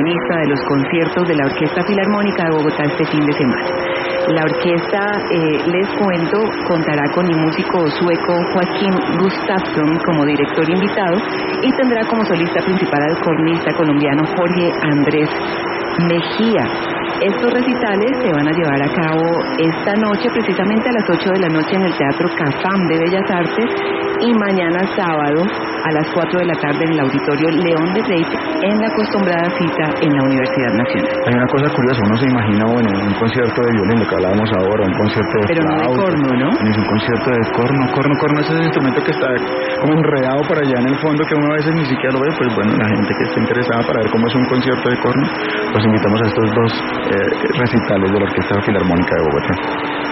protagonista de los conciertos de la Orquesta Filarmónica de Bogotá este fin de semana. La orquesta, les cuento, contará con el músico sueco Joaquín Gustafsson como director invitado y tendrá como solista principal al cornista colombiano Jorge Andrés Mejía. Estos recitales se van a llevar a cabo esta noche, precisamente a las 8 de la noche en el Teatro Cafam de Bellas Artes y mañana sábado a las 4 de la tarde en el Auditorio León de Leite en la acostumbrada cita en la Universidad Nacional. Hay una cosa curiosa, uno se imagina, bueno, un concierto de violín, lo que hablábamos ahora, un concierto de pero flauta, no de corno, ¿no? Ni un concierto de corno es ese instrumento que está como enredado por allá en el fondo que uno a veces ni siquiera lo ve. Pues bueno, la gente que esté interesada para ver cómo es un concierto de corno, pues invitamos a estos dos recitales de la Orquesta Filarmónica de Bogotá.